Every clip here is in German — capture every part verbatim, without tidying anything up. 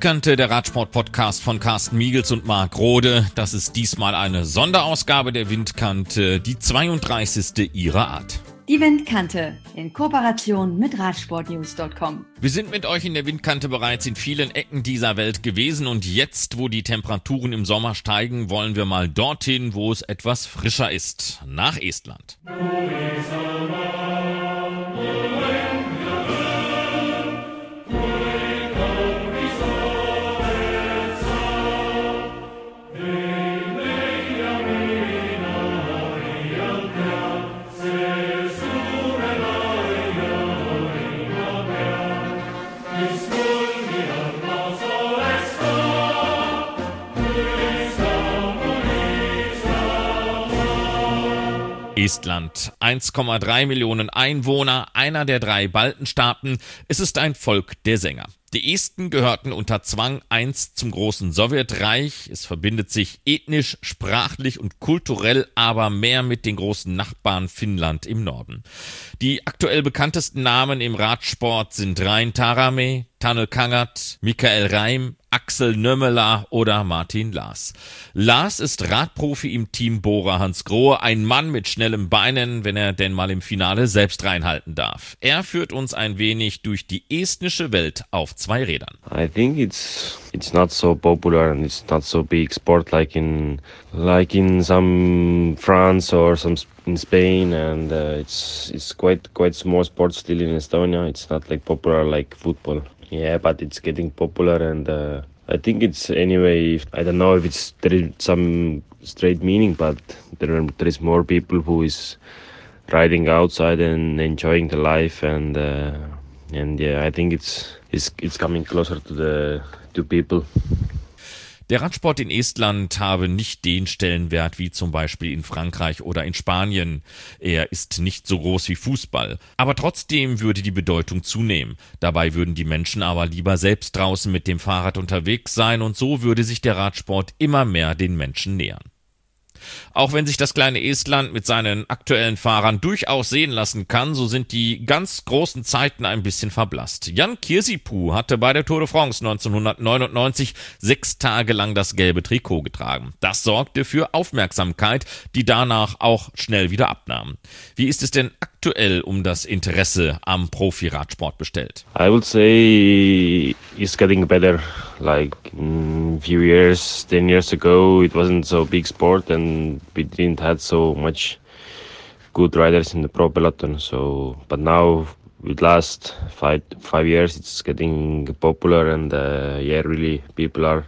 Windkante, der Radsport-Podcast von Carsten Miegels und Marc Rode. Das ist diesmal eine Sonderausgabe der Windkante, die zweiunddreißigste ihrer Art. Die Windkante in Kooperation mit Radsportnews Punkt com. Wir sind mit euch in der Windkante bereits in vielen Ecken dieser Welt gewesen und jetzt, wo die Temperaturen im Sommer steigen, wollen wir mal dorthin, wo es etwas frischer ist, nach Estland. Estland, eins Komma drei Millionen Einwohner, einer der drei Baltenstaaten. Es ist ein Volk der Sänger. Die Esten gehörten unter Zwang einst zum großen Sowjetreich. Es verbindet sich ethnisch, sprachlich und kulturell aber mehr mit den großen Nachbarn Finnland im Norden. Die aktuell bekanntesten Namen im Radsport sind Rein Taaramäe, Tanel Kangat, Mikael Reim, Axel Nömmela oder Martin Laas. Laas ist Radprofi im Team Bora-Hansgrohe, ein Mann mit schnellen Beinen, wenn er denn mal im Finale selbst reinhalten darf. Er führt uns ein wenig durch die estnische Welt auf zwei Rädern. I think it's it's not so popular and it's not so big sport like in like in some France or some in Spain, and uh, it's it's quite quite small sport still in Estonia. It's not like popular like football. Yeah, but it's getting popular, and uh, I think it's anyway. I don't know if it's there is some straight meaning, but there are, there is more people who is riding outside and enjoying the life, and uh, and yeah, I think it's it's it's coming closer to the to people. Der Radsport in Estland habe nicht den Stellenwert wie zum Beispiel in Frankreich oder in Spanien. Er ist nicht so groß wie Fußball. Aber trotzdem würde die Bedeutung zunehmen. Dabei würden die Menschen aber lieber selbst draußen mit dem Fahrrad unterwegs sein und so würde sich der Radsport immer mehr den Menschen nähern. Auch wenn sich das kleine Estland mit seinen aktuellen Fahrern durchaus sehen lassen kann, so sind die ganz großen Zeiten ein bisschen verblasst. Jan Kirsipuu hatte bei der Tour de France neunzehnhundertneunundneunzig sechs Tage lang das gelbe Trikot getragen. Das sorgte für Aufmerksamkeit, die danach auch schnell wieder abnahm. Wie ist es denn aktuell um das Interesse am Profi-Radsport bestellt? I would say it's getting better. Like a few years, ten years ago, it wasn't so big sport and we didn't have so much good riders in the pro peloton. So, but now with last five five years, it's getting popular, and uh, yeah, really people are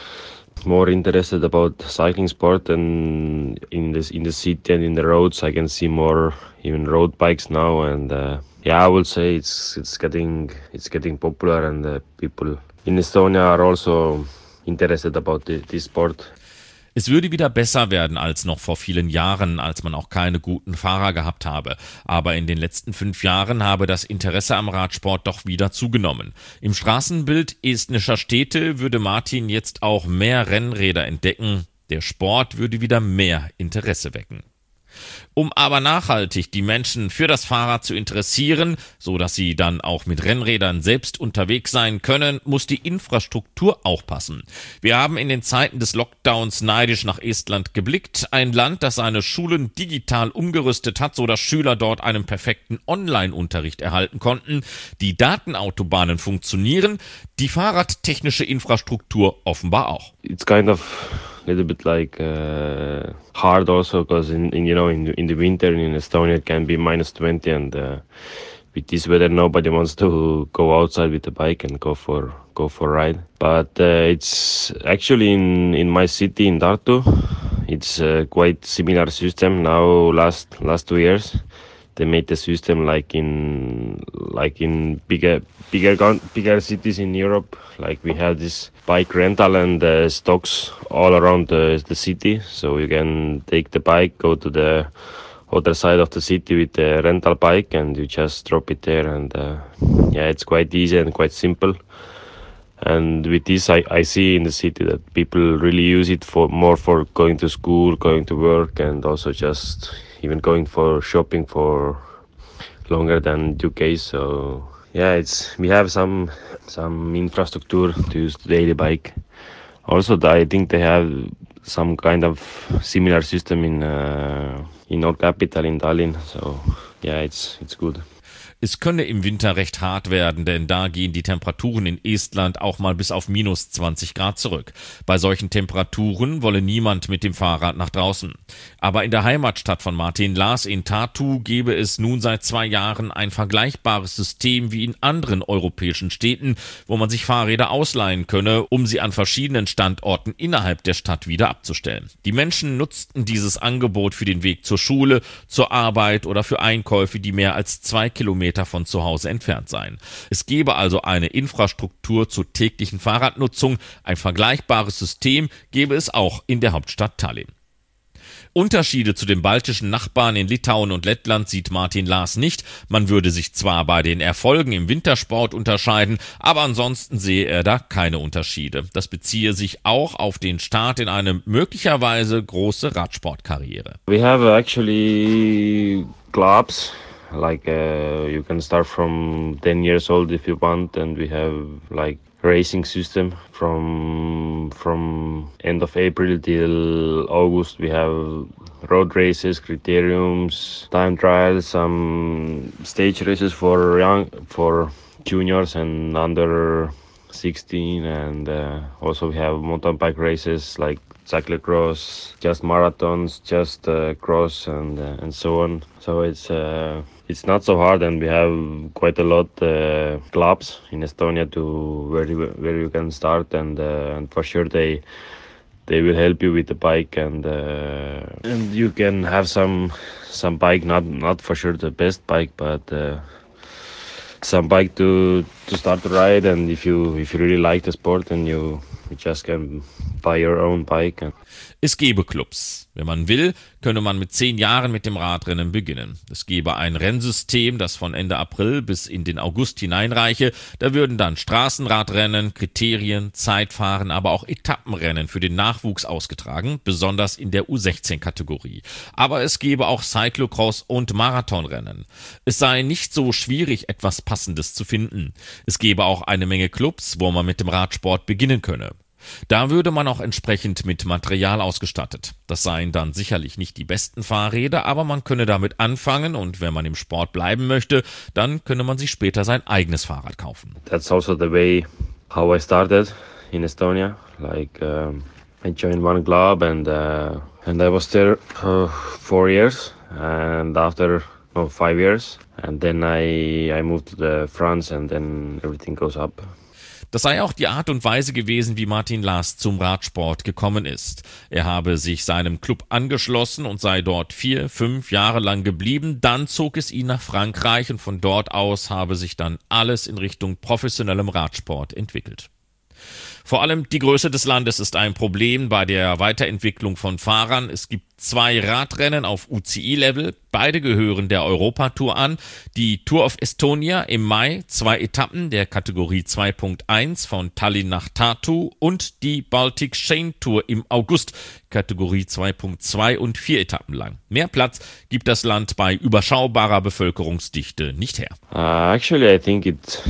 more interested about cycling sport, and in this in the city and in the roads, I can see more even road bikes now, and uh, yeah, I would say it's it's getting it's getting popular, and uh, people in Estonia are also interested about the, this sport. Es würde wieder besser werden als noch vor vielen Jahren, als man auch keine guten Fahrer gehabt habe. Aber in den letzten fünf Jahren habe das Interesse am Radsport doch wieder zugenommen. Im Straßenbild estnischer Städte würde Martin jetzt auch mehr Rennräder entdecken. Der Sport würde wieder mehr Interesse wecken. Um aber nachhaltig die Menschen für das Fahrrad zu interessieren, so dass sie dann auch mit Rennrädern selbst unterwegs sein können, muss die Infrastruktur auch passen. Wir haben in den Zeiten des Lockdowns neidisch nach Estland geblickt, ein Land, das seine Schulen digital umgerüstet hat, so dass Schüler dort einen perfekten Online-Unterricht erhalten konnten. Die Datenautobahnen funktionieren, die fahrradtechnische Infrastruktur offenbar auch. It's kind of little bit like uh, hard also, because in, in you know in in the winter in Estonia it can be minus twenty, and uh, with this weather nobody wants to go outside with the bike and go for go for a ride. But uh, it's actually in in my city in Tartu, it's a quite similar system now. Last last two years they made the system like in like in bigger bigger bigger cities in Europe. Like we have this bike rental and uh, stocks all around the, the city, so you can take the bike, go to the other side of the city with the rental bike, and you just drop it there, and uh, yeah, it's quite easy and quite simple. And with this, I, I see in the city that people really use it for more for going to school, going to work, and also just even going for shopping for longer than two K. So Yeah, it's we have some some infrastructure to use the daily bike. Also, I think they have some kind of similar system in uh, in our capital in Tallinn. So yeah, it's it's good. Es könne im Winter recht hart werden, denn da gehen die Temperaturen in Estland auch mal bis auf minus zwanzig Grad zurück. Bei solchen Temperaturen wolle niemand mit dem Fahrrad nach draußen. Aber in der Heimatstadt von Martin Laas in Tartu gebe es nun seit zwei Jahren ein vergleichbares System wie in anderen europäischen Städten, wo man sich Fahrräder ausleihen könne, um sie an verschiedenen Standorten innerhalb der Stadt wieder abzustellen. Die Menschen nutzten dieses Angebot für den Weg zur Schule, zur Arbeit oder für Einkäufe, die mehr als zwei Kilometer von zu Hause entfernt seien. Es gebe also eine Infrastruktur zur täglichen Fahrradnutzung. Ein vergleichbares System gebe es auch in der Hauptstadt Tallinn. Unterschiede zu den baltischen Nachbarn in Litauen und Lettland sieht Martin Laas nicht. Man würde sich zwar bei den Erfolgen im Wintersport unterscheiden, aber ansonsten sehe er da keine Unterschiede. Das beziehe sich auch auf den Start in eine möglicherweise große Radsportkarriere. We have actually clubs. Like uh, you can start from ten years old if you want, and we have like racing system from from end of April till August. We have road races, criteriums, time trials, some stage races for young for juniors and under sixteen, and uh, also we have mountain bike races like cyclocross, just marathons, just uh, cross, and uh, and so on. So it's uh, it's not so hard, and we have quite a lot uh, clubs in Estonia to where you, where you can start, and uh, and for sure they they will help you with the bike, and uh, and you can have some some bike, not not for sure the best bike, but uh, some bike to to start to ride, and if you if you really like the sport, then you, you just can buy your own bike. Es gebe Clubs. Wenn man will, könne man mit zehn Jahren mit dem Radrennen beginnen. Es gebe ein Rennsystem, das von Ende April bis in den August hineinreiche. Da würden dann Straßenradrennen, Kriterien, Zeitfahren, aber auch Etappenrennen für den Nachwuchs ausgetragen, besonders in der U sechzehn Kategorie. Aber es gebe auch Cyclocross und Marathonrennen. Es sei nicht so schwierig, etwas Passendes zu finden. Es gebe auch eine Menge Clubs, wo man mit dem Radsport beginnen könne. Da würde man auch entsprechend mit Material ausgestattet. Das seien dann sicherlich nicht die besten Fahrräder, aber man könne damit anfangen, und wenn man im Sport bleiben möchte, dann könne man sich später sein eigenes Fahrrad kaufen. That's also the way how I started in Estonia. Like um, I joined one club, and uh, and I was there uh, four years, and after no five years, and then I I moved to the France, and then everything goes up. Das sei auch die Art und Weise gewesen, wie Martin Laas zum Radsport gekommen ist. Er habe sich seinem Club angeschlossen und sei dort vier, fünf Jahre lang geblieben. Dann zog es ihn nach Frankreich, und von dort aus habe sich dann alles in Richtung professionellem Radsport entwickelt. Vor allem die Größe des Landes ist ein Problem bei der Weiterentwicklung von Fahrern. Es gibt zwei Radrennen auf U C I-Level. Beide gehören der Europatour an. Die Tour of Estonia im Mai, zwei Etappen der Kategorie zwei Punkt eins von Tallinn nach Tartu, und die Baltic Chain Tour im August, Kategorie zwei Punkt zwei und vier Etappen lang. Mehr Platz gibt das Land bei überschaubarer Bevölkerungsdichte nicht her. Uh, actually, I think it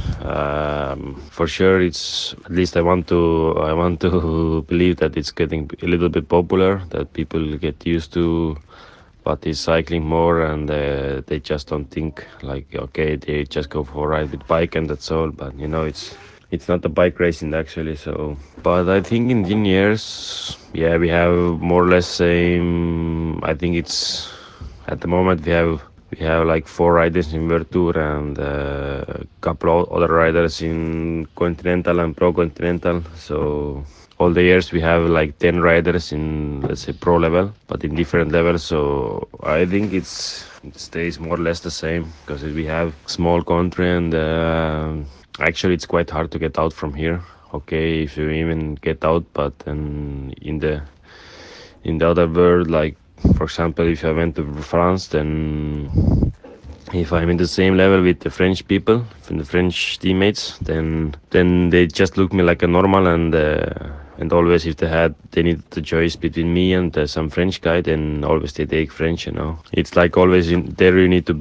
um, for sure it's at least I want to I want to believe that it's getting a little bit popular, that people get used to what is cycling more, and uh, they just don't think like, okay, they just go for a ride with bike and that's all. But you know, it's it's not the bike racing actually. So, but I think in the years, yeah, we have more or less same. I think it's at the moment we have we have like four riders in World Tour, and uh, a couple of other riders in Continental and Pro Continental. So all the years we have like ten riders in, let's say, pro level, but in different levels. So I think it's it stays more or less the same, because we have small country, and uh, actually it's quite hard to get out from here. Okay, if you even get out, but then in the in the other world, like for example, if I went to France, then if I'm in the same level with the French people, from the French teammates, then then they just look me like a normal, and uh, And always, if they had, they needed the choice between me and uh, some French guy, then always they take French, you know. It's like always, in, there you need to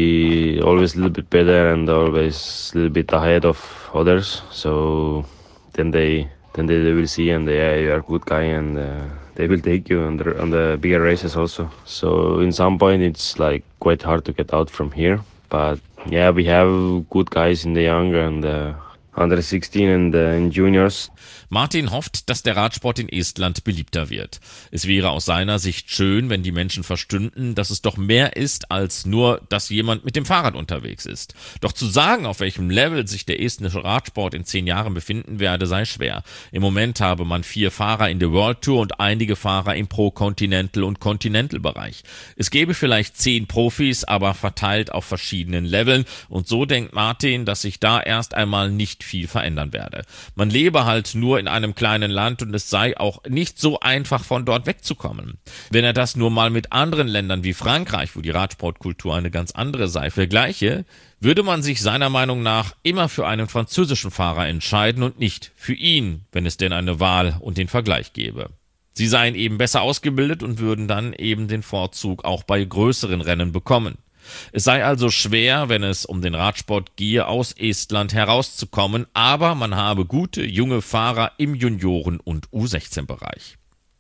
be always a little bit better and always a little bit ahead of others. So then they, then they, they will see and they, yeah, you are a good guy and uh, they will take you on the, on the bigger races also. So in some point, it's like quite hard to get out from here. But yeah, we have good guys in the young and uh, under sixteen and uh, in juniors. Martin hofft, dass der Radsport in Estland beliebter wird. Es wäre aus seiner Sicht schön, wenn die Menschen verstünden, dass es doch mehr ist als nur, dass jemand mit dem Fahrrad unterwegs ist. Doch zu sagen, auf welchem Level sich der estnische Radsport in zehn Jahren befinden werde, sei schwer. Im Moment habe man vier Fahrer in der World Tour und einige Fahrer im Pro-Continental- und Continental-Bereich. Es gäbe vielleicht zehn Profis, aber verteilt auf verschiedenen Leveln und so denkt Martin, dass sich da erst einmal nicht viel verändern werde. Man lebe halt nur in einem kleinen Land und es sei auch nicht so einfach, von dort wegzukommen. Wenn er das nur mal mit anderen Ländern wie Frankreich, wo die Radsportkultur eine ganz andere sei, vergleiche, würde man sich seiner Meinung nach immer für einen französischen Fahrer entscheiden und nicht für ihn, wenn es denn eine Wahl und den Vergleich gäbe. Sie seien eben besser ausgebildet und würden dann eben den Vorzug auch bei größeren Rennen bekommen. Es sei also schwer, wenn es um den Radsport gehe, aus Estland herauszukommen, aber man habe gute, junge Fahrer im Junioren- und U sechzehn-Bereich.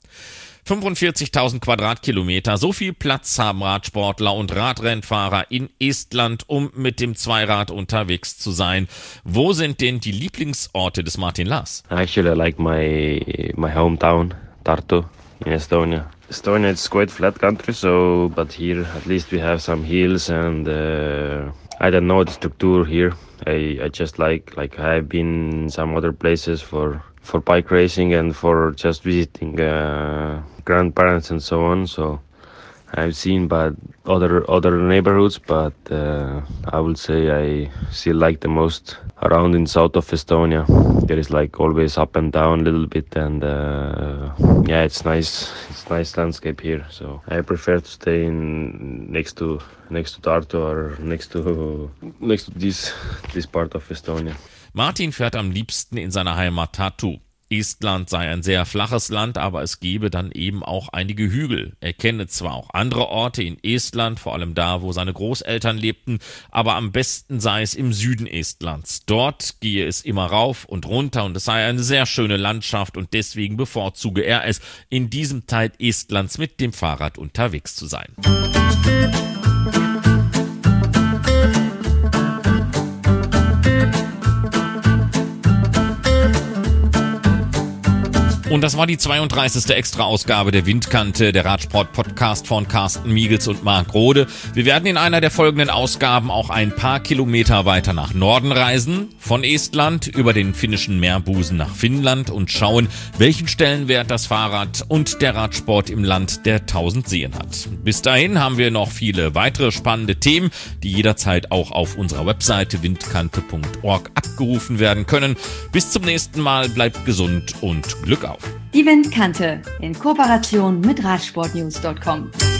fünfundvierzigtausend Quadratkilometer, so viel Platz haben Radsportler und Radrennfahrer in Estland, um mit dem Zweirad unterwegs zu sein. Wo sind denn die Lieblingsorte des Martin Laas? Actually, I like my my hometown, Tartu, in Estonia. Estonia is quite flat country, so but here at least we have some hills and uh, I don't know the structure here. I, I just like like I've been in some other places for for bike racing and for just visiting uh, grandparents and so on. So I've seen but other other neighborhoods, but uh, I would say I still like the most around in south of Estonia. There is like always up and down a little bit, and uh, yeah, it's nice. It's nice landscape here. So I prefer to stay in next to next to Tartu or next to next to this this part of Estonia. Martin fährt am liebsten in seiner Heimat Tartu. Estland sei ein sehr flaches Land, aber es gebe dann eben auch einige Hügel. Er kenne zwar auch andere Orte in Estland, vor allem da, wo seine Großeltern lebten, aber am besten sei es im Süden Estlands. Dort gehe es immer rauf und runter und es sei eine sehr schöne Landschaft und deswegen bevorzuge er es, in diesem Teil Estlands mit dem Fahrrad unterwegs zu sein. Und das war die zweiunddreißigste Extra-Ausgabe der Windkante, der Radsport-Podcast von Carsten Miegels und Marc Rode. Wir werden in einer der folgenden Ausgaben auch ein paar Kilometer weiter nach Norden reisen, von Estland über den finnischen Meerbusen nach Finnland und schauen, welchen Stellenwert das Fahrrad und der Radsport im Land der tausend Seen hat. Bis dahin haben wir noch viele weitere spannende Themen, die jederzeit auch auf unserer Webseite windkante punkt org abgerufen werden können. Bis zum nächsten Mal, bleibt gesund und Glück auf! Die Windkante in Kooperation mit radsportnews punkt com.